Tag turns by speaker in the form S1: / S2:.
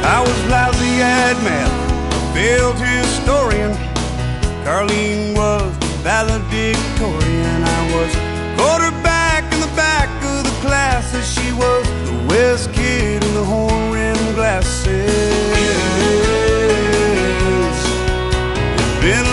S1: I was lousy at math, a failed historian. Carlene was valedictorian. I was quarterback in the back of the class, as she was the West kid in the horn-rimmed glasses. It's been